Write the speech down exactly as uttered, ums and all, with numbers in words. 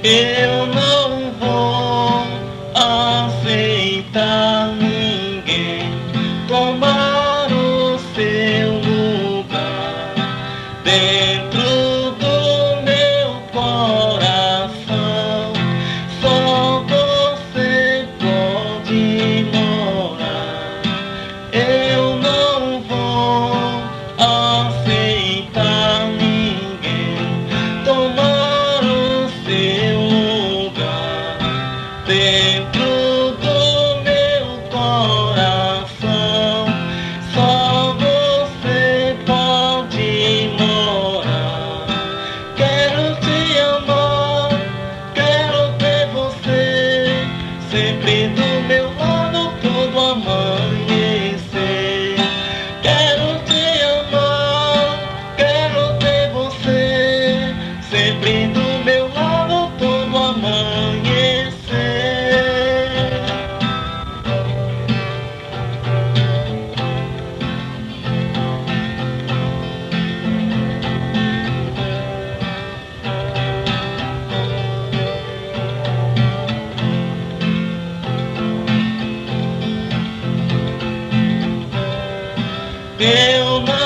Eu não vou aceitar ninguém tomar o seu lugar dentro do meu coração. Só você pode morar. Eu não vou aceitar ninguém tomar o seu lugar dentro do meu coração. Só você pode morar. Quero te amar, quero ter você sempre do meu lado todo amanhecer. Quero te amar, quero ter você sempre do meu lado todo amanhecer. Eu não